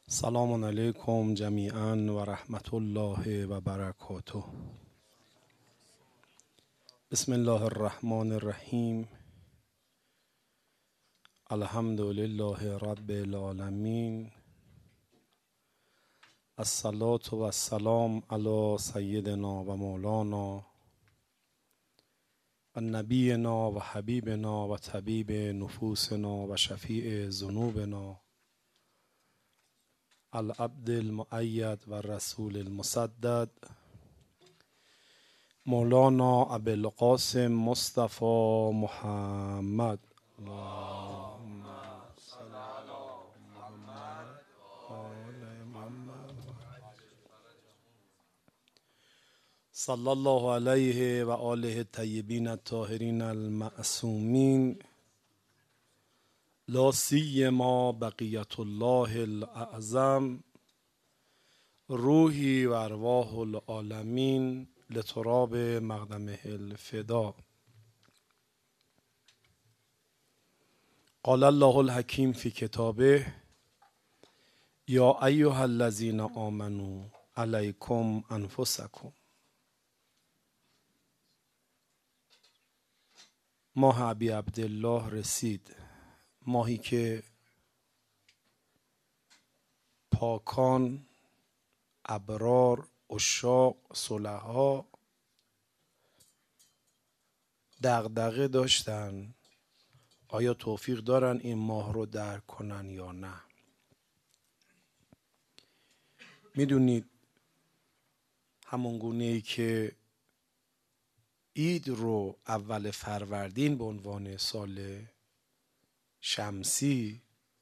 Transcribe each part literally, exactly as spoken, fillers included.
سلام علیکم جمیعا و رحمت الله و برکاته. بسم الله الرحمن الرحیم. الحمد لله رب العالمین. الصلاة و السلام علی سیدنا و مولانا و نبینا و حبیبنا و طبیب نفوسنا و شفیع ذنوبنا العبد المؤید و رسول المسدد مولانا ابوالقاسم مصطفی محمد. اللهم صل علی محمد و آل محمد. صلی الله علیه و آله الطیبین الطاهرین المعصومین، لا سیما بقیت الله الاعظم، روحی و ارواح العالمین لتراب مقدمه الفدا. قال الله الحکیم فی کتابه یا ایها الذین آمنوا علیکم انفسکم. ماه ابی عبدالله رسید، ماهی که پاکان، ابرار، عشاق، صلحا دغدغه داشتن آیا توفیق دارن این ماه رو درک کنن یا نه. میدونید همون گونه‌ای که عید رو اول فروردین به عنوان سال شمسی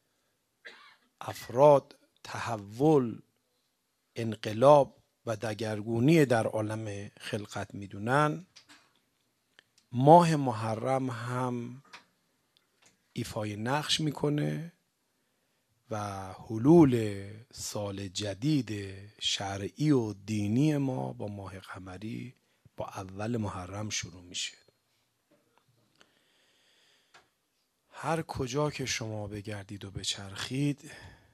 افراد تحول، انقلاب و دگرگونی در عالم خلقت میدونن، ماه محرم هم ایفای نقش میکنه و حلول سال جدید شرعی و دینی ما با ماه قمری با اول محرم شروع میشه. هر کجا که شما بگردید و بچرخید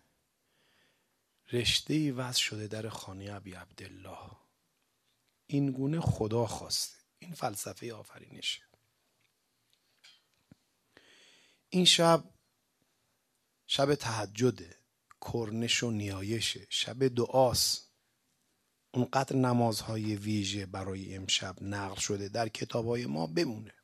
رشته‌ای وصل شده در خانه ابی عبدالله. این گونه خدا خواسته، این فلسفه آفرینشه. این شب شب تهجده، کرنش و نیایشه، شب دعاست. اونقدر نمازهای ویژه برای امشب نقل شده در کتابهای ما بمونه.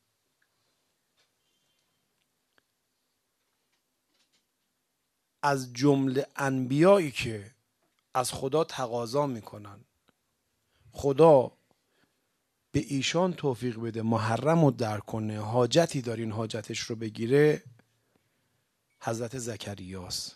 از جمله انبیایی که از خدا تقاضا میکنن خدا به ایشان توفیق بده محرم رو درک کنه، حاجتی دارین حاجتش رو بگیره، حضرت زکریاست.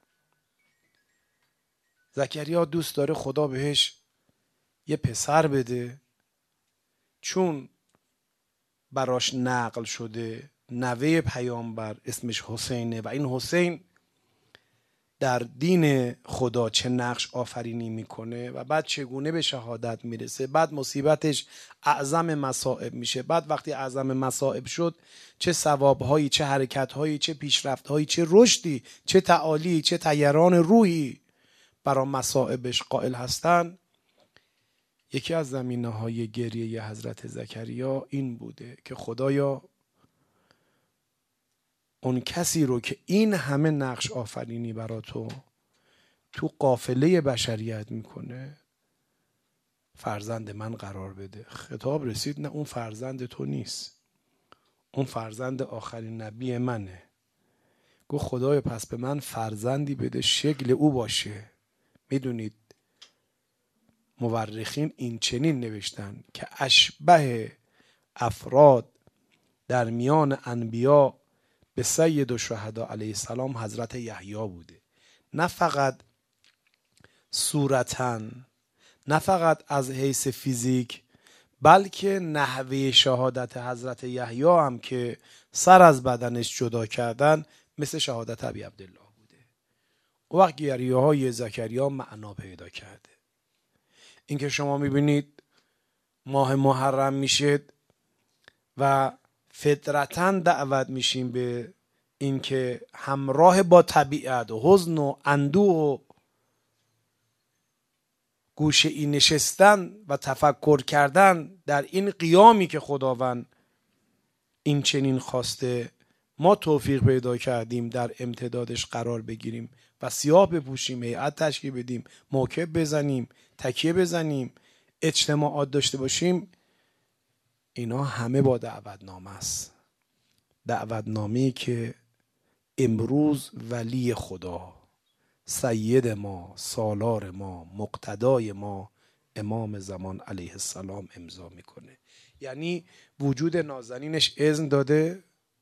زکریا دوست داره خدا بهش یه پسر بده، چون براش نقل شده نوه پیامبر اسمش حسینه و این حسین در دین خدا چه نقش آفرینی میکنه و بعد چگونه به شهادت میرسه، بعد مصیبتش اعظم مصائب میشه، بعد وقتی اعظم مصائب شد چه ثوابهایی، چه حرکتهایی، چه پیشرفتهایی، چه رشدی، چه تعالی، چه طیران روحی برای مصائبش قائل هستن. یکی از زمینه های گریه حضرت زکریا این بوده که خدایا اون کسی رو که این همه نقش آفرینی برا تو تو قافله بشریت میکنه فرزند من قرار بده. خطاب رسید نه اون فرزند تو نیست، اون فرزند آخرین نبی منه. گفت خدایا پس به من فرزندی بده شکل او باشه. میدونید مورخین این چنین نوشتن که اشبه افراد در میان انبیا به سید الشهدا علیه السلام حضرت یحیی بوده. نه فقط صورتاً، نه فقط از حیث فیزیک، بلکه نحوه شهادت حضرت یحیی هم که سر از بدنش جدا کردن مثل شهادت ابی عبدالله بوده. او وقت گریه های زکریا معنا پیدا کرده. این که شما میبینید ماه محرم میشه و فطرتاً دعوت میشیم به اینکه همراه با طبیعت و حزن و اندوه و گوشه ای نشستن و تفکر کردن در این قیامی که خداوند این چنین خواسته، ما توفیق پیدا کردیم در امتدادش قرار بگیریم و سیاه بپوشیم، هیئت تشکیل بدیم، موکب بزنیم، تکیه بزنیم، اجتماعات داشته باشیم. اینا همه با دعوتنامه است. دعوتنامه‌ای که امروز ولی خدا، سید ما، سالار ما، مقتدای ما، امام زمان علیه السلام امضا میکنه. یعنی وجود نازنینش اذن داده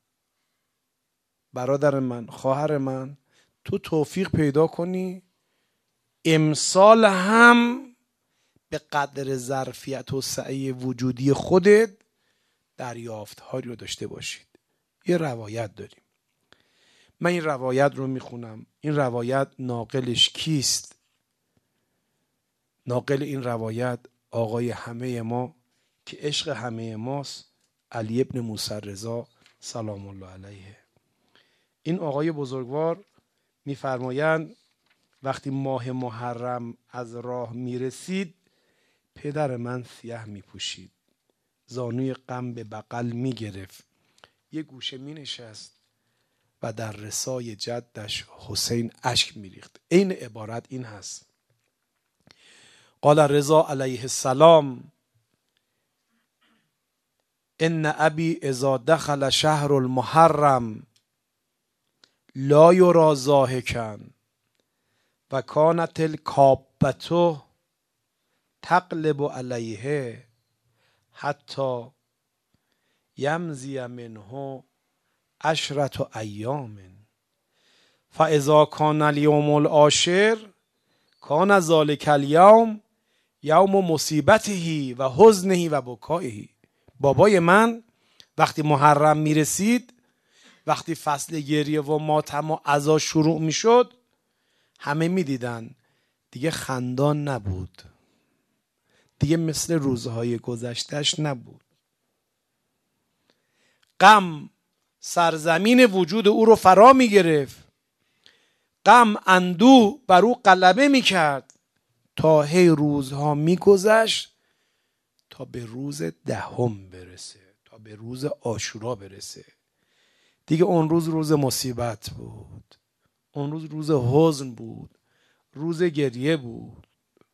برادر من، خواهر من، تو توفیق پیدا کنی امسال هم به قدر ظرفیت و سعی وجودی خودت دریافت هایی رو داشته باشید. یه روایت داریم، من این روایت رو میخونم. این روایت ناقلش کیست؟ ناقل این روایت آقای همه ما که عشق همه ماست، علی ابن موسی رضا سلام الله علیه. این آقای بزرگوار میفرمایند وقتی ماه محرم از راه میرسید، پدر من سیاه میپوشید، زانوی غم به بغل میگرفت، یه گوشه مینشست و در رسای جدش حسین اشک میریخت. این عبارت این هست: قال رضا علیه السلام ان ابی اذا دخل شهر المحرم لا یرا ضاحکا و کانت الکابة تقلب علیه حتی یمضی منه عشرة ایام فاذا کان الیوم العاشر کان ذلک الیوم یوم مصیبته و حزنه و بکائه. بابای من وقتی محرم میرسید، وقتی فصل گریه و ماتم و عزا شروع میشد، همه میدیدن دیگه خندان نبود، دیگه مثل روزهای گذشتهش نبود. غم سرزمین وجود او رو فرا میگرفت، غم اندوه بر او غلبه میکرد تا هی روزها میگذشت تا به روز دهم برسه، تا به روز عاشورا برسه. دیگه اون روز روز مصیبت بود، اون روز روز حزن بود، روز گریه بود.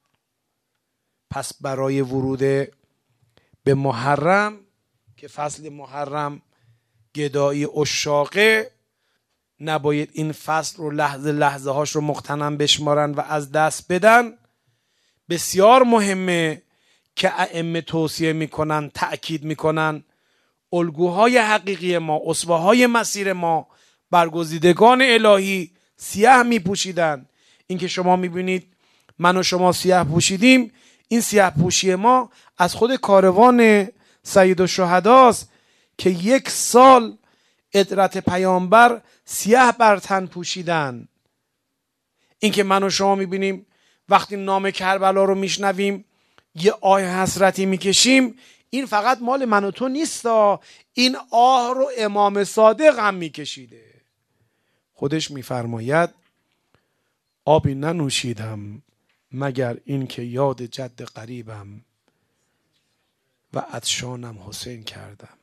پس برای ورود به محرم که فصل محرم گدایی عشاقه، نباید این فصل رو لحظه لحظه هاش رو مغتنم بشمارن و از دست بدن. بسیار مهمه که ائمه توصیه میکنن، تأکید میکنن الگوهای حقیقی ما، اسوه‌های مسیر ما، برگزیدگان الهی سیاه میپوشیدن. این که شما میبینید من و شما سیاه پوشیدیم، این سیاه پوشی ما از خود کاروان سید الشهداست که یک سال عطرت پیامبر سیاه بر تن پوشیدن. این که من و شما میبینیم وقتی نام کربلا رو میشنویم یه آه حسرتی میکشیم، این فقط مال من و تو نیستا، این آه رو امام صادق هم میکشیده. خودش میفرماید آبی ننوشیدم مگر این که یاد جد قریبم و عطشانم حسین کردم.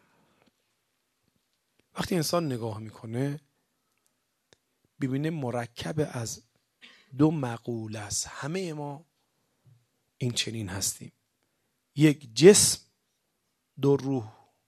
وقتی انسان نگاه میکنه ببینه مرکب از دو مقوله است. همه ما این چنین هستیم، یک جسم، دو روح.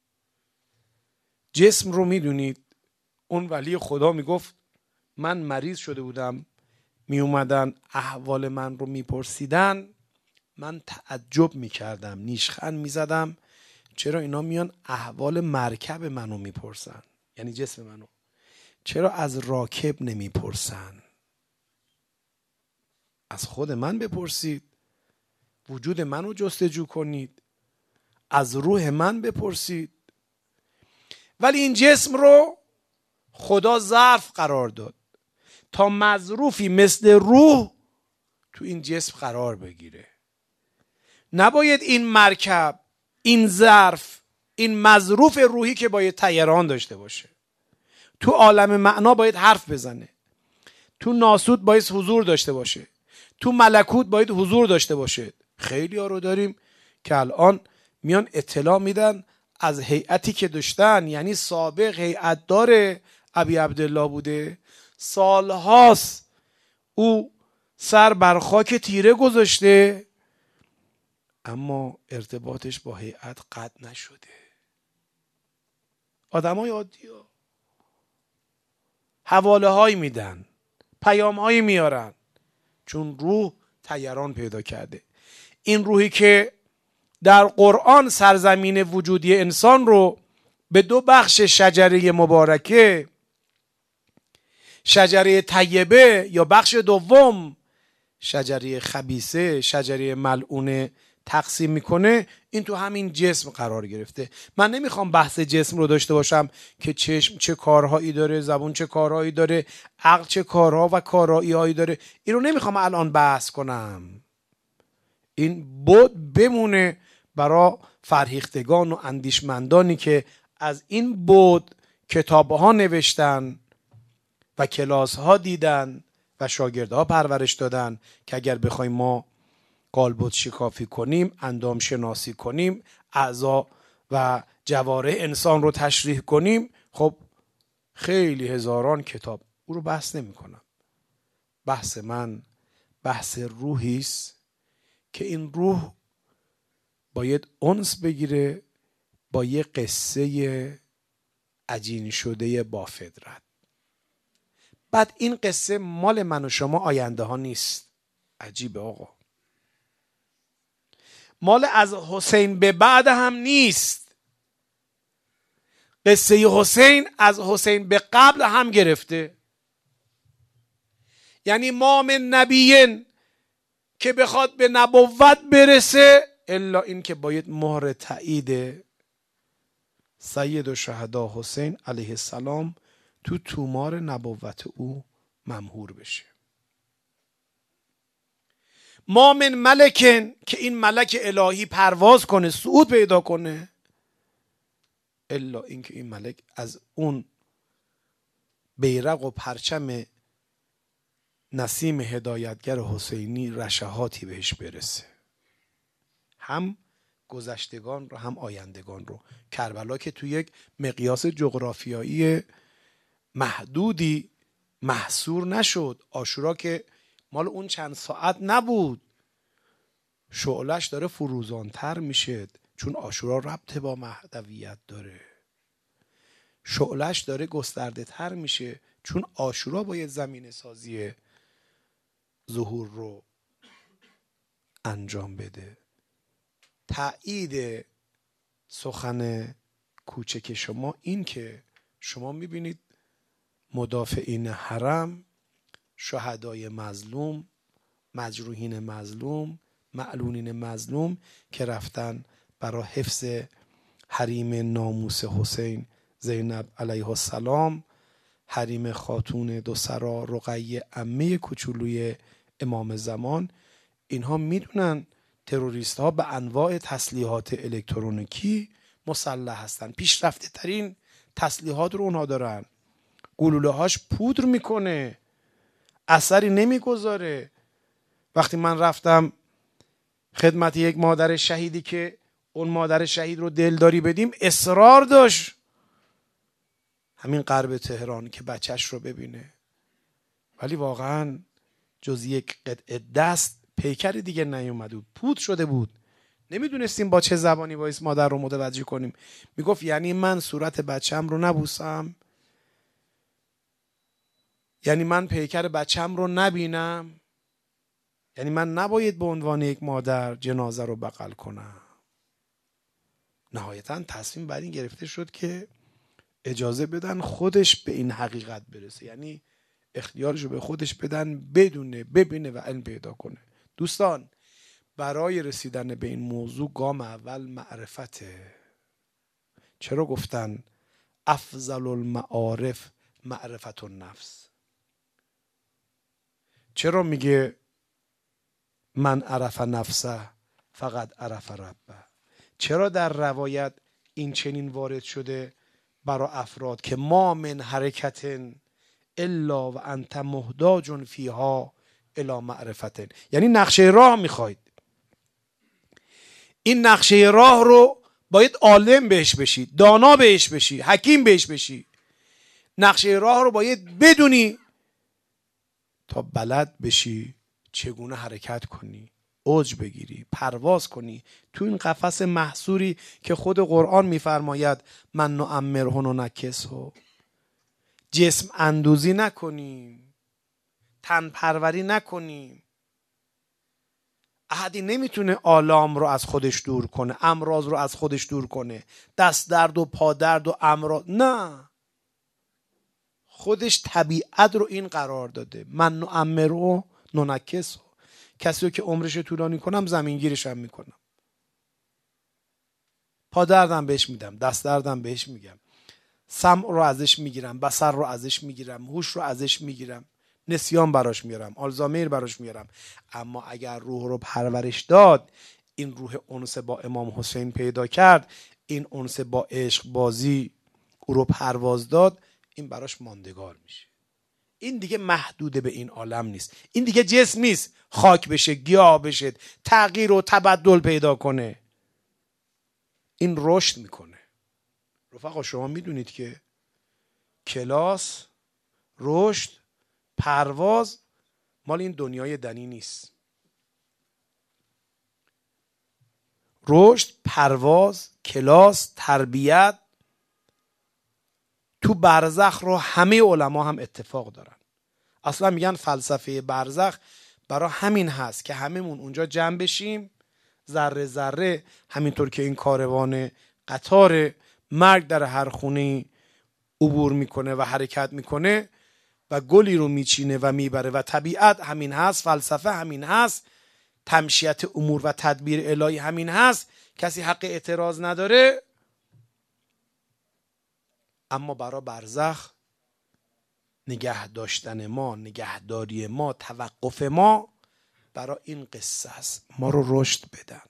جسم رو میدونید اون ولی خدا میگفت من مریض شده بودم، می اومدن احوال من رو میپرسیدن، من تعجب میکردم، نیشخند میزدم چرا اینا میان احوال مرکب منو میپرسن، یعنی جسم منو، چرا از راکب نمیپرسن؟ از خود من بپرسید، وجود منو جستجو کنید، از روح من بپرسید. ولی این جسم رو خدا ظرف قرار داد تا مظروفی مثل روح تو این جسم قرار بگیره. نباید این مرکب، این ظرف، این مظروف روحی که باید طیران داشته باشه، تو عالم معنا باید حرف بزنه، تو ناسوت باید حضور داشته باشه، تو ملکوت باید حضور داشته باشه، خیلی ها رو داریم که الان میان اطلاع میدن از هیئتی که داشتن، یعنی سابق هیئت داره ابی عبدالله بوده، سالهاست او سر بر خاک تیره گذاشته اما ارتباطش با هیئت قطع نشده. آدمای عادی ها حواله هایی میدن، پیام هایی میارن، چون روح طیران پیدا کرده. این روحی که در قرآن سرزمین وجودی انسان رو به دو بخش شجره مبارکه، شجره طیبه یا بخش دوم شجره خبیثه، شجره ملعونه تقسیم میکنه، این تو همین جسم قرار گرفته. من نمیخوام بحث جسم رو داشته باشم که چشم چه کارهایی داره، زبون چه کارهایی داره، عقل چه کارها و کارایی هایی داره، این رو نمیخوام الان بحث کنم. این بود بمونه برای فرهیختگان و اندیشمندانی که از این بود کتابها نوشتن و کلاس ها دیدن و شاگردها پرورش دادن که اگر بخوایم ما قالبد شکافی کنیم، اندام شناسی کنیم، اعضا و جوارح انسان رو تشریح کنیم، خب خیلی هزاران کتاب، او رو بحث نمی کنم. بحث من بحث روحی است که این روح باید انس بگیره با یه قصه عجین شده با فطرت. بعد این قصه مال من و شما آینده ها نیست. عجیبه آقا، مال از حسین به بعد هم نیست. قصه حسین از حسین به قبل هم گرفته. یعنی ما من نبیین که بخواد به نبوت برسه الا این که باید مهر تایید سید الشهدا حسین علیه السلام تو تومار نبوت او ممهور بشه. ما من ملکن که این ملک الهی پرواز کنه، صعود پیدا کنه، الا اینکه این ملک از اون بیرق و پرچم نسیم هدایتگر حسینی رشحاتی بهش برسه، هم گذشتگان رو هم آیندگان رو. کربلا که تو یک مقیاس جغرافیایی محدودی محصور نشد. عاشورا که مال اون چند ساعت نبود، شعلش داره فروزانتر میشه، چون عاشورا ربط با مهدویت داره. شعلش داره گسترده تر میشه، چون عاشورا باید زمین سازی ظهور رو انجام بده. تأیید سخن کوچک شما این که شما میبینید مدافعین حرم، شهدای مظلوم، مجروحین مظلوم، معلولین مظلوم که رفتن برای حفظ حریم ناموس حسین زینب علیه السلام، حریم خاتون دو سرا رقیه عمه کوچولوی امام زمان، اینها میدونن تروریست ها به انواع تسلیحات الکترونیکی مسلح هستن. پیشرفته ترین تسلیحات رو اونها دارن. گلوله هاش پودر میکنه، اثری نمیگذاره. وقتی من رفتم خدمت یک مادر شهیدی که اون مادر شهید رو دلداری بدیم، اصرار داشت همین غرب تهران که بچهش رو ببینه، ولی واقعا جز یک قطعه دست پیکر دیگه نیومد بود، پود شده بود. نمیدونستیم با چه زبانی باید مادر رو متوجه کنیم. میگفت یعنی من صورت بچم رو نبوسم؟ یعنی من پیکر بچم رو نبینم؟ یعنی من نباید به عنوان یک مادر جنازه رو بغل کنم؟ نهایتا تصمیم بر این گرفته شد که اجازه بدن خودش به این حقیقت برسه، یعنی اختیارش رو به خودش بدن بدونه، ببینه و علم پیدا کنه. دوستان، برای رسیدن به این موضوع گام اول معرفته. چرا گفتن افضل المعارف معرفت النفس؟ چرا میگه من عرف نفسه فقط عرف ربه؟ چرا در روایت این چنین وارد شده برای افراد که ما من حرکت الا و انت محتاج فیها الی معرفت؟ یعنی نقشه راه میخواید، این نقشه راه رو باید عالم بهش بشی، دانا بهش بشی، حکیم بهش بشی. نقشه راه رو باید بدونی تا بلد بشی چگونه حرکت کنی، اوج بگیری، پرواز کنی تو این قفس محصوری که خود قرآن میفرماید من نعمره ننکسه. جسم اندوزی نکنیم، تن پروری نکنیم. احدی نمیتونه آلام رو از خودش دور کنه، امراض رو از خودش دور کنه، دست درد و پا درد و امراض. نه، خودش طبیعت رو این قرار داده. من نعمره ننکسه. کسی رو که عمرش طولانی کنم زمینگیرش هم میکنم. پا دردم بهش میدم، دست دردم بهش میگم، سمع رو ازش میگیرم، بصر رو ازش میگیرم، هوش رو ازش میگیرم، نسیان براش میارم، آلزایمر براش میارم. اما اگر روح رو پرورش داد، این روح انس با امام حسین پیدا کرد، این انس با عشق بازی او رو پرواز داد، این براش ماندگار میشه. این دیگه محدود به این عالم نیست. این دیگه جسم نیست خاک بشه، گیاه بشه، تغییر و تبدل پیدا کنه. این رشد میکنه. رفقا شما میدونید که کلاس، رشد، پرواز مال این دنیای دنی نیست. رشد، پرواز، کلاس، تربیت تو برزخ رو همه علما هم اتفاق دارن. اصلا میگن فلسفه برزخ برای همین هست که هممون اونجا جمع بشیم، ذره ذره، همینطور که این کاروان قطار مرگ در هر خونه عبور میکنه و حرکت میکنه و گلی رو میچینه و میبره و طبیعت همین هست، فلسفه همین هست، تمشیت امور و تدبیر الهی همین هست، کسی حق اعتراض نداره. اما برای برزخ نگه داشتن ما، نگهداری ما، توقف ما برای این قصه است. ما رو رشد بدن،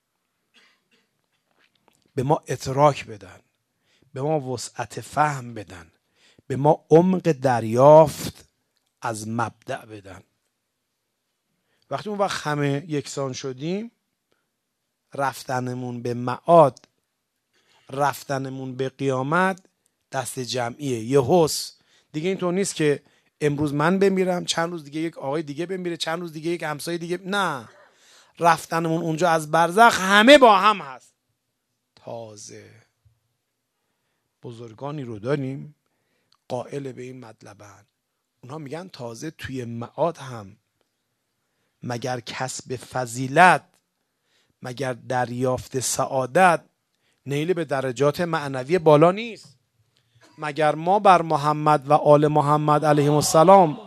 به ما ادراک بدن، به ما وسعت فهم بدن، به ما عمق دریافت از مبدأ بدن. وقتی اون وقت همه یکسان شدیم، رفتنمون به معاد، رفتنمون به قیامت دست جمعیه. یه حس دیگه اینطور نیست که امروز من بمیرم، چند روز دیگه یک آقای دیگه بمیره، چند روز دیگه یک همسایه دیگه. نه، رفتنمون اونجا از برزخ همه با هم هست. تازه بزرگانی رو داریم قائل به این مطلبن، اونها میگن تازه توی معاد هم مگر کسب فضیلت، مگر دریافت سعادت، نیل به درجات معنوی بالا نیست؟ مگر ما بر محمد و آل محمد علیهم السلام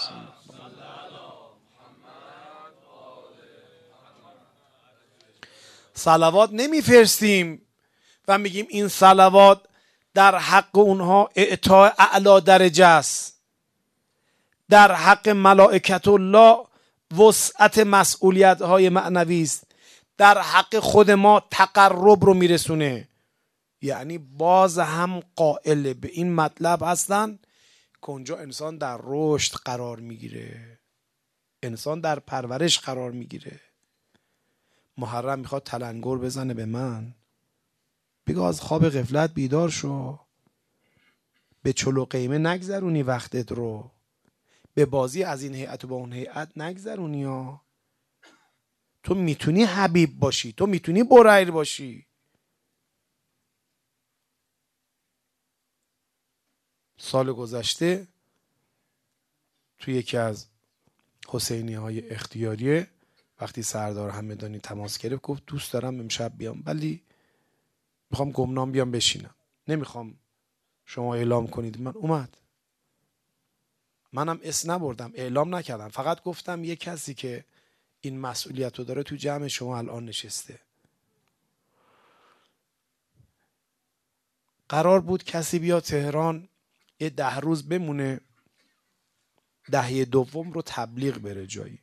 صلوات نمیفرستیم و میگیم این صلوات در حق اونها اعطاء اعلی درجه است، در حق ملائکت الله وسعت مسئولیت های معنوی است، در حق خود ما تقرب رو میرسونه؟ یعنی باز هم قائل به این مطلب هستن که اونجا انسان در رشد قرار میگیره، انسان در پرورش قرار میگیره. محرم میخواد تلنگر بزنه به من، بگه از خواب غفلت بیدار شو، به چلو قیمه نگذرونی وقتت رو، به بازی از این هیئت و با اون هیئت نگذرونی ها. تو میتونی حبیب باشی، تو میتونی بریر باشی. سال گذشته تو یکی از حسینی های اختیاریه وقتی سردار همدانی تماس گرفت گفت دوست دارم امشب بیام ولی میخوام گمنام بیام بشینم، نمیخوام شما اعلام کنید. من اومد، منم اسم نبردم، اعلام نکردم، فقط گفتم یه کسی که این مسئولیت رو داره تو جمع شما الان نشسته. قرار بود کسی بیا تهران یه ده روز بمونه، دهه دوم رو تبلیغ بره جایی.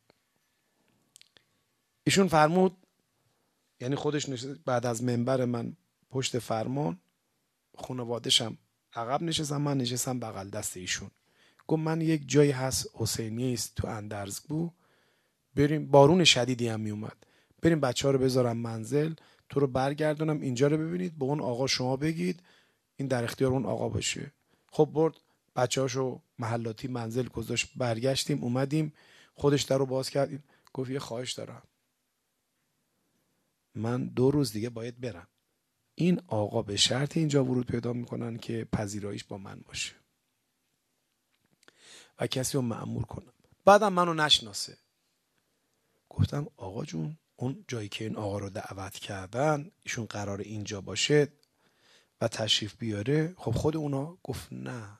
ایشون فرمود، یعنی خودش نشست بعد از منبر من پشت فرمان، خانواده‌شم عقب نشستم، من نشستم بغل دست ایشون. گفت من یک جایی هست حسینیه است تو اندرزگو، بریم، بارون شدیدی هم می اومد، بریم بچه ها رو بذارم منزل تو رو برگردونم اینجا رو ببینید، به اون آقا شما بگید این در اختیار اون آقا باشه. خب برد بچه‌هاشو محلاتی منزل گذاشت، برگشتیم اومدیم، خودش در رو باز کرد، گفت یه خواهش دارم، من دو روز دیگه باید برم، این آقا به شرط اینجا ورود پیدا میکنن که پذیراییش با من باشه و کسی رو مأمور کنم، بعدم منو نشناسه. گفتم آقا جون اون جایی که این آقا رو دعوت کردن ایشون قرار اینجا باشه و تشریف بیاره، خب خود اونا. گفت نه،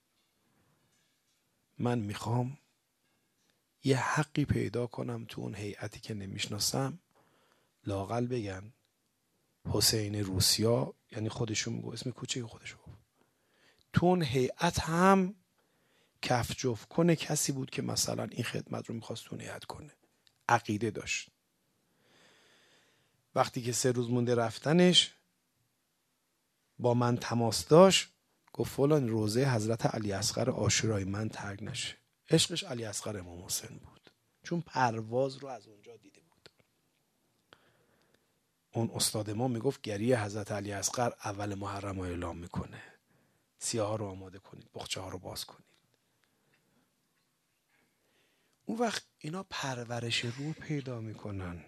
من میخوام یه حقی پیدا کنم تو اون هیئتی که نمیشناسم، لااقل بگن حسین روسیا، یعنی خودشون میگو اسم کوچه خودشو، تو اون هیئت هم کف جفت کنه کسی بود که مثلا این خدمت رو میخواست تو هیئت کنه، عقیده داشت. وقتی که سه روز مونده رفتنش با من تماس داشت، گفت فلان روزه حضرت علی اصغر عاشورای من ترک نشه. عشقش علی اصغر امام حسین بود، چون پرواز رو از اونجا دیده بود. اون استاد ما میگفت گریه حضرت علی اصغر اول محرم رو اعلام میکنه، سیاه رو آماده کنید، بخچه ها رو باز کنید. اون وقت اینا پرورش رو پیدا میکنن.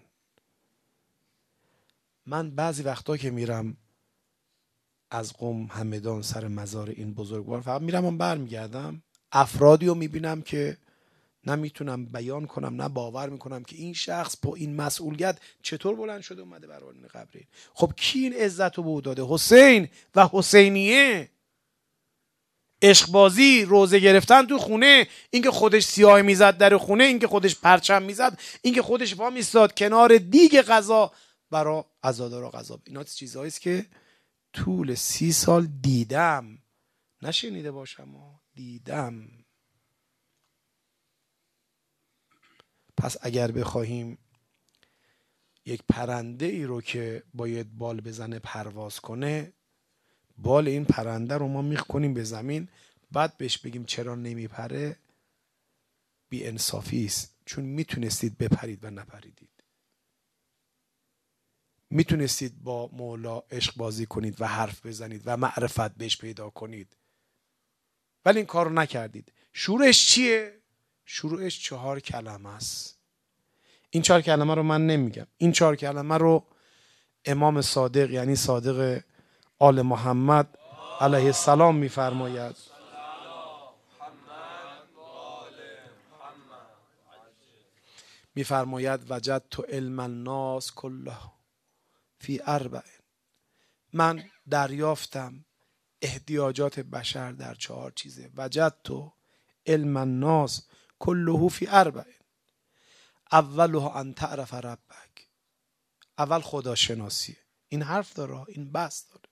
من بعضی وقتا که میرم از قم همدان سر مزار این بزرگوار، فقط میرم و برمیگردم، افرادی رو میبینم که نمیتونم بیان کنم، نه باور میکنم که این شخص با این مسئولیت چطور بلند شده اومده برای این قبره. خب کی این عزت رو به او داده؟ حسین و حسینیه. عشق بازی، روزه گرفتن تو خونه، اینکه خودش سیاه میزد در خونه، اینکه خودش پرچم میزد، اینکه خودش وا میستاد کنار دیگ غذا برای عزادارا غذا. اینا چیزهایی است که طول سی سال دیدم، نشنیده باشم و دیدم. پس اگر بخواهیم یک پرنده ای رو که باید بال بزنه پرواز کنه، بال این پرنده رو ما میخ کنیم به زمین، بعد بهش بگیم چرا نمیپره، بی انصافی است. چون میتونستید بپرید و نپریدید، میتونستید با مولا عشق بازی کنید و حرف بزنید و معرفت بهش پیدا کنید، ولی این کار رو نکردید. شروعش چیه؟ شروعش چهار کلمه است. این چهار کلمه رو من نمیگم، این چهار کلمه رو امام صادق یعنی صادق آل محمد علیه السلام میفرماید. میفرماید وجدت علم الناس کله فی اربع، من دریافتم احتیاجات بشر در چهار چیزه. وجدت علم الناس کله فی اربع، اولها ان تعرف ربک، اول خدا شناسیه. این حرف داره، این بس داره.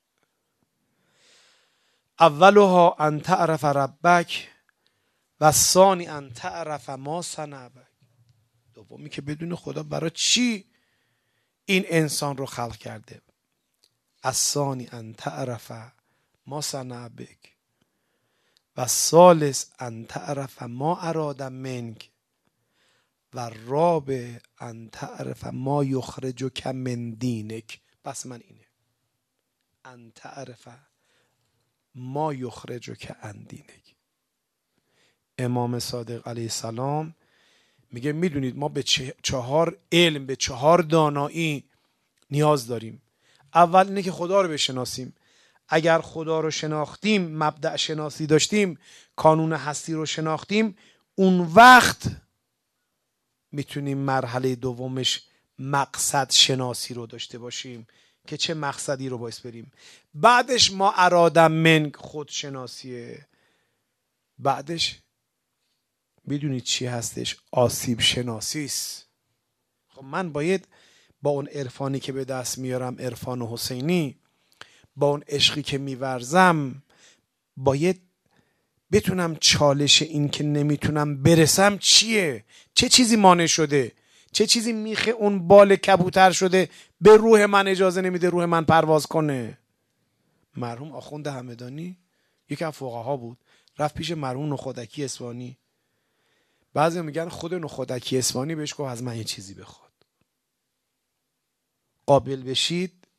اولها ان تعرف ربک و ثانی ان تعرف ما صنع بک، دومی که بدون خدا برای چی این انسان رو خلق کرده. الثانی ان تعرف ما صنع بک و ثالث ان تعرف ما اراد منک و رابع ان تعرف ما یخرجک من دینک. پس من اینه، ان تعرف ما یخرجک عن دینک. امام صادق علیه السلام میگه میدونید ما به چهار علم، به چهار دانایی نیاز داریم. اول اینه که خدا رو بشناسیم. اگر خدا رو شناختیم، مبدأ شناسی داشتیم، کانون هستی رو شناختیم، اون وقت میتونیم مرحله دومش مقصد شناسی رو داشته باشیم که چه مقصدی رو باید بریم. بعدش ما ارادم من خودشناسیه. بعدش میدونید چی هستش؟ آسیب شناسی است. خب من باید با اون عرفانی که به دست میارم، عرفان حسینی، با اون عشقی که میورزم، باید بتونم چالش این که نمیتونم برسم چیه، چه چیزی مانع شده، چه چیزی میخه اون بال کبوتر شده به روح من اجازه نمیده روح من پرواز کنه. مرحوم آخوند همدانی یکی از فقها بود، رفت پیش مرحوم نخودکی اصفهانی. بعضی میگن خود نخودکی اصفهانی بهش گفت از من یه چیزی بخواد، قابل بشید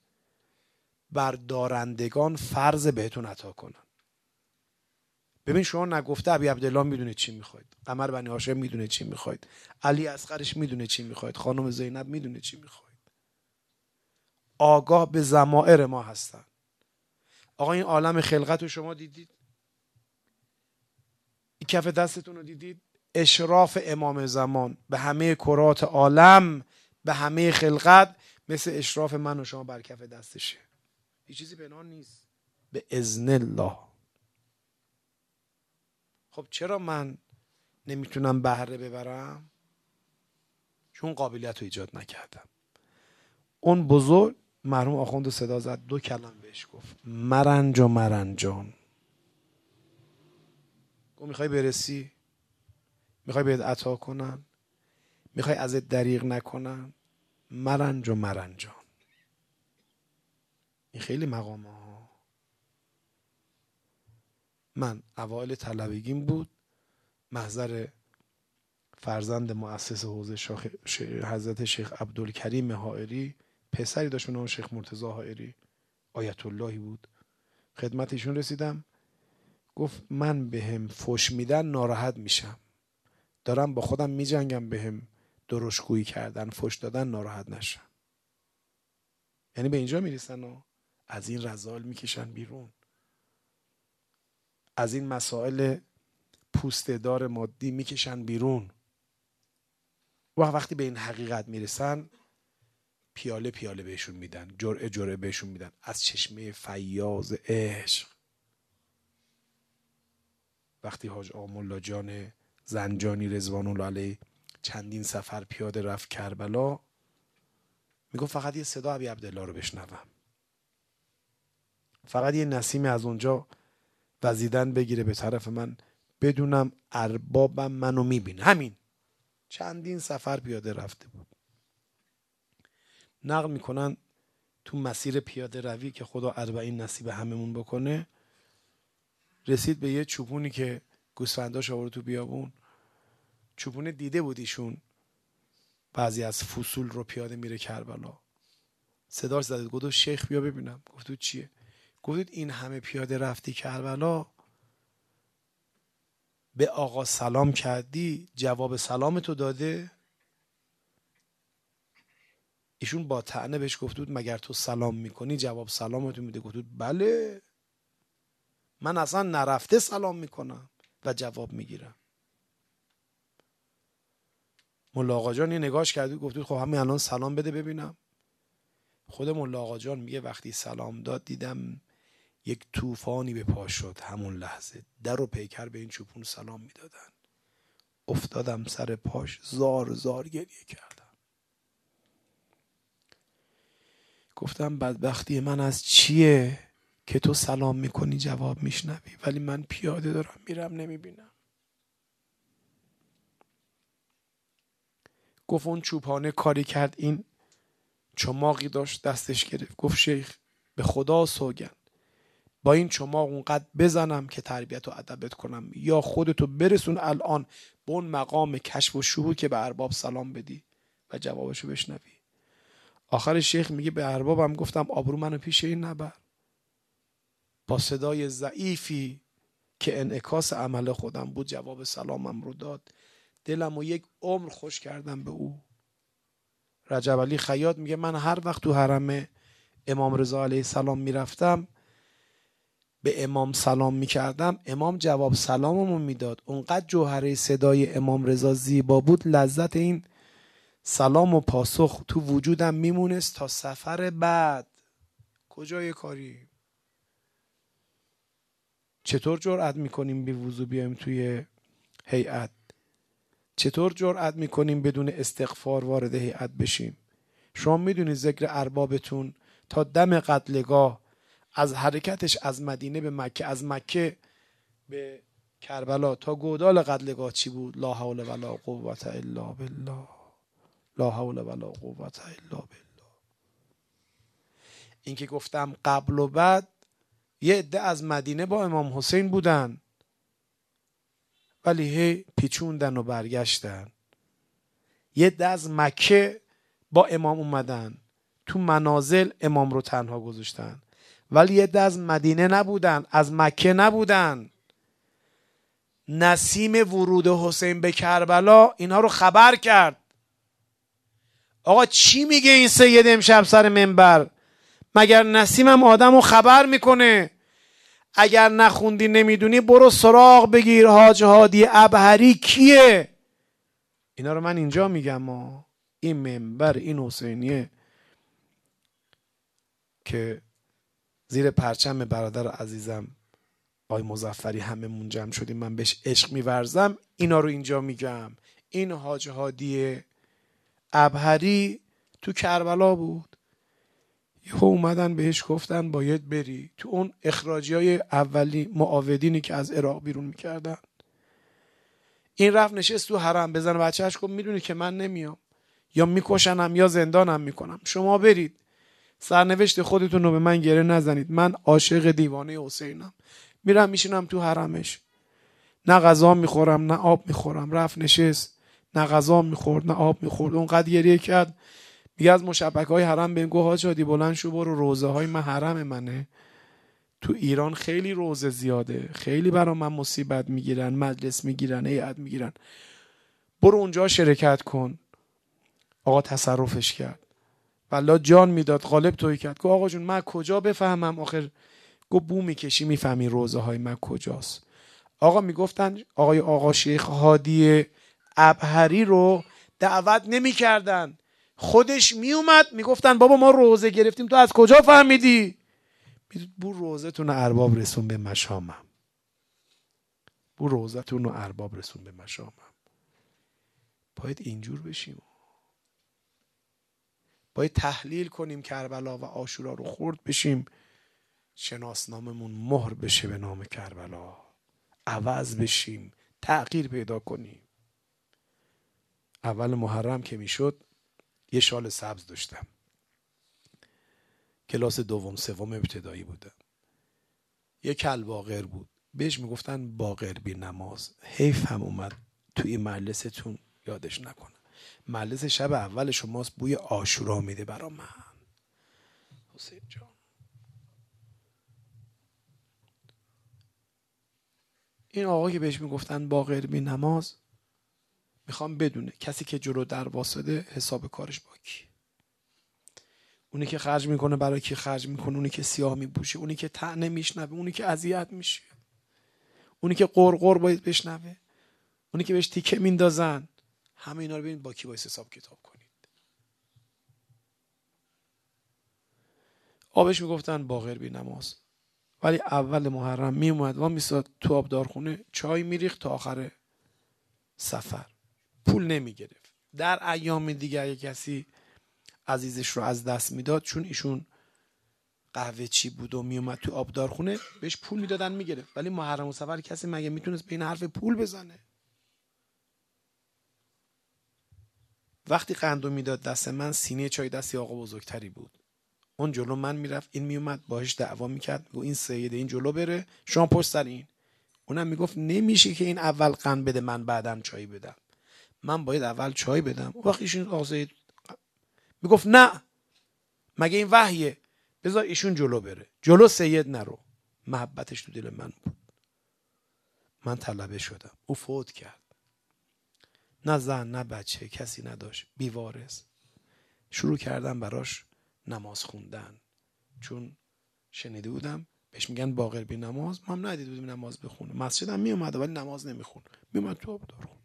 بر دارندگان فرض بهتون عطا کنن. ببین شما نگفته ابی عبدالله میدونه چی میخواید، قمر بنی هاشم میدونه چی میخواید، علی اصغرش میدونه چی میخواید، خانم زینب میدونه چی میخواید. آگاه به ضمائر ما هستن. آقا این عالم خلقت رو شما دیدید؟ این کف دستتون رو دیدید؟ اشراف امام زمان به همه کرات عالم، به همه خلقت، مثل اشراف من و شما بر کف دستشه. هیچ چیزی پنهان نیست. به اذن الله. خب چرا من نمیتونم بهره ببرم؟ چون قابلیت رو ایجاد نکردم. اون بزرگ مرحوم آخوند صدا زد، دو کلم بهش گفت، مرنج و مرنجان. گفت میخوای برسی؟ میخوای بهت عطا کنن؟ میخوای ازت دریغ نکنن؟ مرنج و مرنجان. این خیلی مقامه ها. من اوایل طلبگیم بود، محضر فرزند مؤسس حوزه شاخ... ش... حضرت شیخ عبدالکریم حائری، پسری داشت به نام شیخ مرتضی حائری، آیت اللهی بود. خدمت ایشون رسیدم، گفت من بهم فوش میدن ناراحت میشم، دارم با خودم میجنگم بهم درشگویی کردن، فوش دادن ناراحت نشم. یعنی به اینجا میرسن و از این رذائل میکشن بیرون، از این مسائل پوسته‌دار مادی میکشن بیرون. و وقتی به این حقیقت میرسن، پیاله پیاله بهشون میدن، جرعه جرعه بهشون میدن از چشمه فیاض عشق. وقتی حاج آقا ملا جان زنجانی رضوان الله علیه چندین سفر پیاده رفت کربلا، میگه فقط یه صدا ابی عبدالله رو بشنوم، فقط یه نسیم از اونجا وزیدن بگیره به طرف من، بدونم اربابم منو میبینه. همین. چندین سفر پیاده رفته بود. نقل میکنن تو مسیر پیاده روی که خدا اربعین نصیب هممون بکنه، رسید به یه چوپونی که گوسفنداش آورد تو بیابون. چوپونه دیده بود ایشون بعضی از فصول رو پیاده میره کربلا، صداش زده، گفت شیخ بیا ببینم. گفت چیه؟ گفت این همه پیاده رفتی کربلا، به آقا سلام کردی، جواب سلامتو داده؟ ایشون با طعنه بهش گفت مگر تو سلام میکنی جواب سلامتو میده؟ گفت بله، من اصلا نرفته سلام میکنم و جواب میگیرم. ملا آقا جان یه نگاش کردی، گفت خب همین الان سلام بده ببینم. خود ملا آقا جان میگه وقتی سلام داد دیدم یک طوفانی به پا شد. همون لحظه در و پیکر به این چوپون سلام میدادن. افتادم سر پاش، زار زار گریه کردم. گفتم بدبختی من از چیه که تو سلام میکنی جواب میشنوی، ولی من پیاده دارم میرم نمیبینم. گفت اون چوپانه کاری کرد، این چماقی داشت دستش گرفت، گفت شیخ به خدا سوگند با این چماق اونقدر بزنم که تربیت و ادبت کنم، یا خودتو برسون الان به اون مقام کشف و شهود که به ارباب سلام بدی و جوابشو بشنوی. آخر شیخ میگه به اربابم گفتم آبرو منو پیش این نبر. با صدای ضعیفی که انعکاس عمل خودم بود جواب سلامم رو داد. دلم و یک عمر خوش کردم به او. رجب علی خیاط میگه من هر وقت تو حرم امام رضا علیه السلام میرفتم، به امام سلام میکردم، امام جواب سلاممون میداد. اونقدر جوهره صدای امام رضا زیبا بود، لذت این سلام و پاسخ تو وجودم میمونست تا سفر بعد. کجای کاری؟ چطور جرأت میکنیم بی وضو بیایم توی هیئت؟ چطور جرأت میکنیم بدون استغفار وارد هیئت بشیم؟ شما میدونید ذکر اربابتون تا دم قتلگاه، از حرکتش از مدینه به مکه، از مکه به کربلا تا گودال قتلگاه چی بود؟ لا حول ولا قوة الا بالله، لا حول ولا قوة الا بالله. این که گفتم قبل و بعد، یه عده از مدینه با امام حسین بودن ولی هی پیچوندن و برگشتن. یه عده از مکه با امام اومدن، تو منازل امام رو تنها گذاشتن. ولی یه عده از مدینه نبودن، از مکه نبودن. نسیم ورود حسین به کربلا اینا رو خبر کرد. آقا چی میگه این سید امشب سر منبر؟ مگر نسیمم آدم رو خبر میکنه؟ اگر نخوندی نمیدونی برو سراغ بگیر حاج هادی ابهری کیه. اینا رو من اینجا میگم. ما این منبر این حسینیه که زیر پرچم برادر عزیزم آقای مظفری هممون جمع شدیم، من بهش عشق میورزم، اینا رو اینجا میگم. این حاج هادی ابهری تو کربلا بود، یهو اومدن بهش گفتن باید بری. تو اون اخراجی های اولی معاودینی که از عراق بیرون میکردن، این رفت نشست تو حرم. بزن بچهش گفت میدونی که من نمیام، یا میکشنم یا زندانم میکنم، شما برید سرنوشت خودتون رو به من گره نزنید، من عاشق دیوانه حسینم، میرم میشینم تو حرمش، نه غذا میخورم نه آب میخورم. رفت نشست، نه غذا میخورد نه آب میخورد. اونقدر گریه کرد. میگه از مشبک های حرم بهم گفت حاج هادی بلند شو برو، روزه های من حرم منه، تو ایران خیلی روزه زیاده، خیلی برا من مصیبت میگیرن، مجلس میگیرن، هیئت میگیرن، برو اونجا شرکت کن. آقا تصرفش کرد، والله جان میداد، غالب توی کرد. گفت آقا جون من کجا بفهمم آخر؟ گفت بو میکشی میفهمی روزه های من کجاست. آقا میگفتن آقای آقا شیخ هادی ابهری رو دعوت نمیکردن، خودش میومد میگفتن بابا ما روزه گرفتیم تو از کجا فهمیدی؟ بو روزتون ارباب رسون به مشامم، بو روزتون ارباب رسون به مشامم. باید اینجور بشیم، باید تحلیل کنیم کربلا و عاشورا رو، خورد بشیم، شناسناممون مهر بشه به نام کربلا، عوض بشیم، تغییر پیدا کنیم. اول محرم که میشد یه شال سبز داشتم، کلاس دوم سوم ابتدایی بودم. یه کل باقر بود، بهش میگفتن باقر بی نماز. حیف هم اومد تو این مجلستون یادش نکنه. مجلس شب اول شماست، بوی عاشورا میده برا من. حسین جان این آقا که بهش میگفتن باقر بی نماز، میخوام بدونه کسی که جلو در واسطه حساب کارش با کی؟ اونی که خرج میکنه برای کی خرج میکنه؟ اونی که سیاه میپوشه، اونی که طعنه میشنوه، اونی که اذیت میشه، اونی که قرقر باید بشنوه، اونی که بهش تیکه میندازن. همه اینا رو ببینید با کی باید حساب کتاب کنید. آبش میگفتن باقر بی نماز، ولی اول محرم میومد و میساد تو آبدارخونه چای میریخت تا آخر سفر، پول نمیگرفت. در ایام دیگه اگه کسی عزیزش رو از دست میداد، چون ایشون قهوه چی بود و میومد تو آبدارخونه، بهش پول میدادن میگرفت. ولی محرم و سفر کسی مگه میتونست به این حرف پول بزنه؟ وقتی قندو میداد دست من، سینه چای دستی آقا بزرگتری بود، اون جلو من میرفت، این میومد باهاش دعوا میکرد، میگفت این سید این جلو بره شما پشت سر این. اونم میگفت نمیشه که این اول قند بده من بعدم چای بدم، من باید اول چای بدم. وقتی ایشون آقا سید میگفت نه مگه این وحیه، بذار ایشون جلو بره، جلو سید نرو. محبتش تو دل من بود. من طلبه شدم، او فوت کرد، نه زن نه بچه، کسی نداشت، بیوارث. شروع کردم براش نماز خوندن، چون شنیده بودم بهش میگن باقر بی نماز. ما هم ندیده بودیم نماز بخونه. مسجد هم میومد ولی نماز نمیخون، میومد تو آبدارخونه.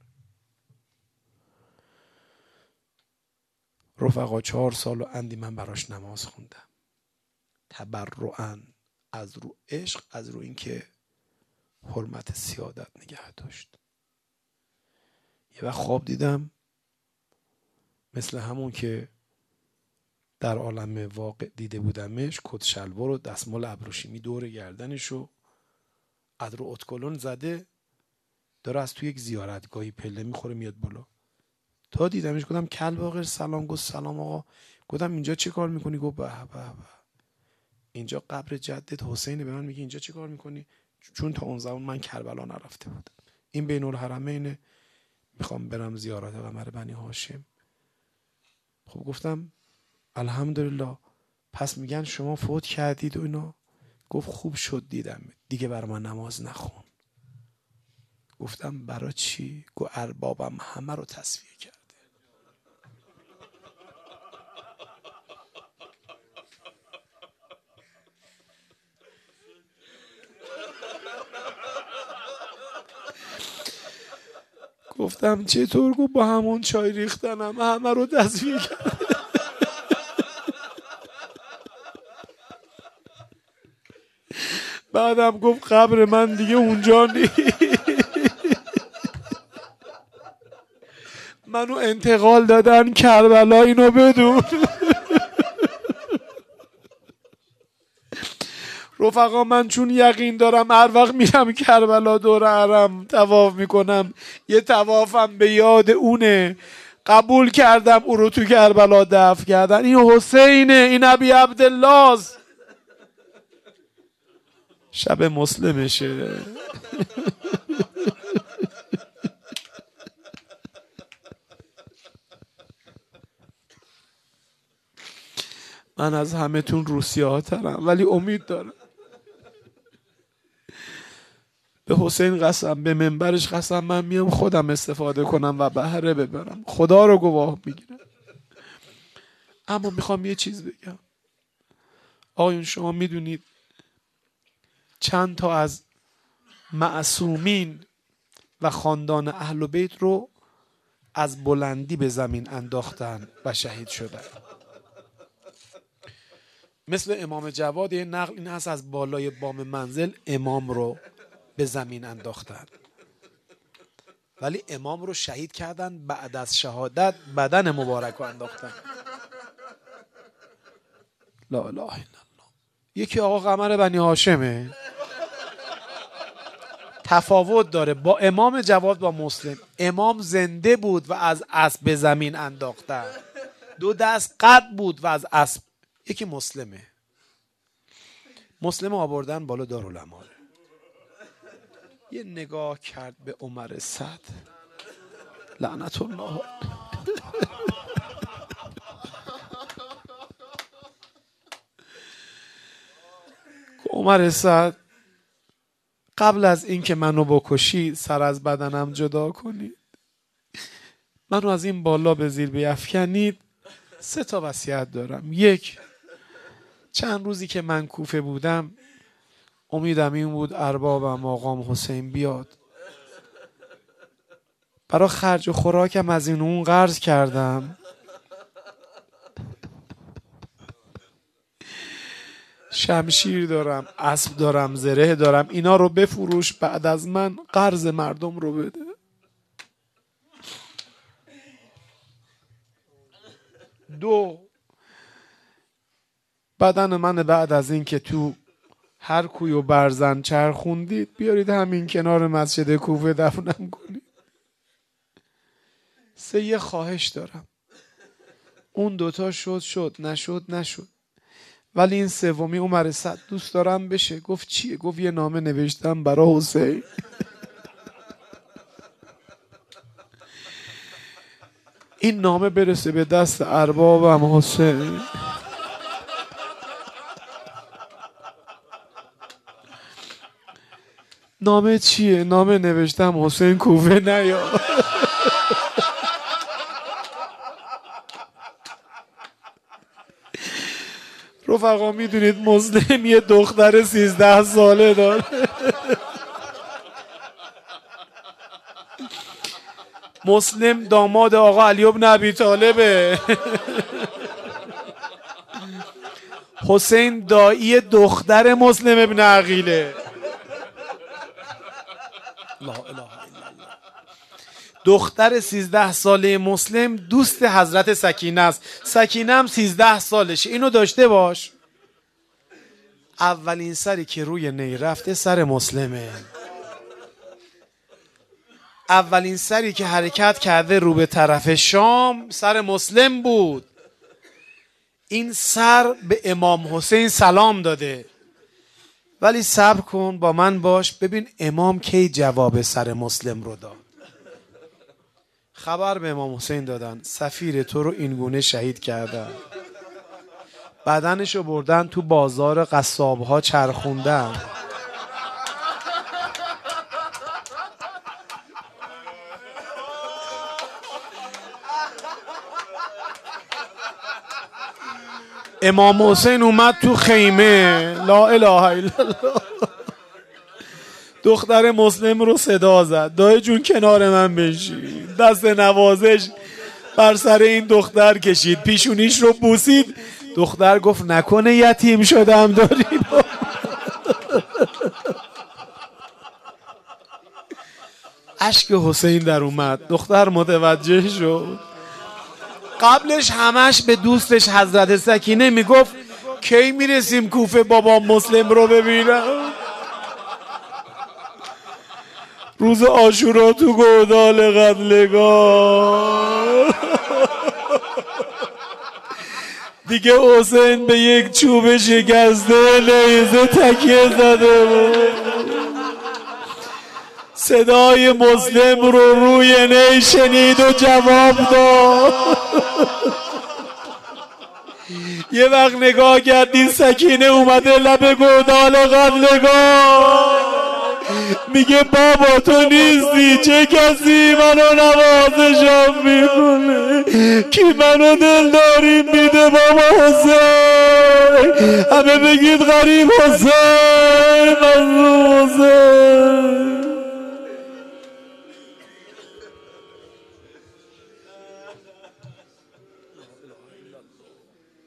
رفقا چهار سال و اندی من براش نماز خوندم، تبرعاً، از رو عشق، از رو اینکه حرمت سیادت نگه داشت. یه وقت خواب دیدم مثل همون که در عالم واقع دیده بودمش، کت شلوار و دستمال ابروشیمی دور گردنشو ادر و اتکلون زده، داره از توی یک زیارتگاهی پله میخوره میاد بالا. تا دیدمش گفتم کل باقر سلام. گفت سلام آقا. گفتم اینجا چه کار میکنی؟ گفت به به به، اینجا قبر جدت حسینه. به من میگه اینجا چه کار میکنی؟ چون تا اون زمان من کربلا نرفته بودم. این بین الحرمینه، میخوام برم زیارت قمر بنی هاشم. خب گفتم الحمدلله. پس میگن شما فوت کردید و اینا؟ گفت خوب شد دیدم دیگه بر من نماز نخون. گفتم برای چی؟ گفت اربابم همه رو تصفیه کرده. گفتم چطور؟ گفت با همون چای ریختنم همه رو تصفیه کرده. بعدم گفت قبر من دیگه اونجا نیست، منو انتقال دادن کربلا، اینو بدون. رفقا من چون یقین دارم هر وقت میرم کربلا دور حرم طواف میکنم یه طوافم به یاد اونه، قبول کردم او رو تو کربلا دفن کردن. این حسینه، این ابی عبدالله، شب مسلمشه. من از همه تون روسیه ها ترم ولی امید دارم. به حسین قسم، به منبرش قسم، من میام خودم استفاده کنم و بهره ببرم، خدا رو گواه میگیرم. اما میخوام یه چیز بگم. آقایون شما میدونید چند تا از معصومین و خاندان اهل بیت رو از بلندی به زمین انداختن و شهید شدن. مثل امام جواد، یه نقل این هست از بالای بام منزل امام رو به زمین انداختن، ولی امام رو شهید کردن، بعد از شهادت بدن مبارک رو انداختن. لا اله الا الله. یکی آقا قمر بنی هاشمه، تفاوت داره با امام جواد با مسلم. امام زنده بود و از اسب به زمین انداختن، دو دست قد بود و از اسب. یکی مسلمه، مسلم آوردن بالا دارالعماره. یه نگاه کرد به عمر سعد لعنت الله. عمر سعد قبل از این که منو بکشی سر از بدنم جدا کنید، منو از این بالا به زیر بیفکنید، سه تا وصیت دارم. یک، چند روزی که من کوفه بودم امیدم این بود اربابم آقام حسین بیاد، برای خرج و خوراکم از این اون قرض کردم، شمشیر دارم، اسب دارم، زره دارم، اینا رو بفروش بعد از من قرض مردم رو بده. دو، بدن من بعد از این که تو هر کوی و برزن چرخوندید بیارید همین کنار مسجد کوفه دفنم کنید. سه، یه خواهش دارم، اون دوتا شد شد، نشد نشد، ولی این سومی عمر سعد دوست دارم بشه. گفت چیه؟ گفت یه نامه نوشتم برای حسین. این نامه برسه به دست اربابم حسین، نامه چیه؟ نامه نوشتم حسین کوفه نیا. رفقا میدونید مسلم یه دختر سیزده ساله داره، مسلم داماد آقا علی بن ابی طالبه، حسین دایی دختر مسلم ابن عقیله. لا اله الا الله. دختر سیزده ساله مسلم دوست حضرت سکینه است، سکینه هم سیزده سالشه، اینو داشته باش. اولین سری که روی نی رفته سر مسلمه، اولین سری که حرکت کرده رو به طرف شام سر مسلم بود. این سر به امام حسین سلام داده، ولی صبر کن با من باش ببین امام کی جواب سر مسلم رو داد. خبر به امام حسین دادن سفیر تو رو اینگونه شهید کردن. بدنشو بردن تو بازار قصاب‌ها چرخوندن. امام حسین اومد تو خیمه، لا اله الا الله، دختر مسلم رو صدا زد، دایی جون کنار من بشی، دست نوازش بر سر این دختر کشید، پیشونیش رو بوسید. دختر گفت نکنه یتیم شدم داری. اشک حسین در اومد. دختر متوجه شد. قبلش همش به دوستش حضرت سکینه میگفت کی میرسیم کوفه بابا مسلم رو ببینم. روز عاشورا تو گودال قتلگاه دیگه حسین به یک چوب شکسته نیزه تکیه زده بود. صدای مسلم رو روی نی شنید و جواب داد. یه وقت نگاه کردین سکینه اومده لب گودال قتلگاه، میگه بابا تو نیستی، چه کسی منو نوازشم میکنه، کی منو دلداری میده بابا حسین، همه بگید غریب حسین مظلوم حسین.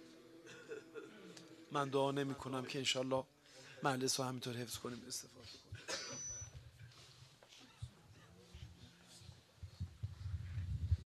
من دعا نمی کنم که انشالله مجلس رو همینطور حفظ کنیم، استفاده کنیم.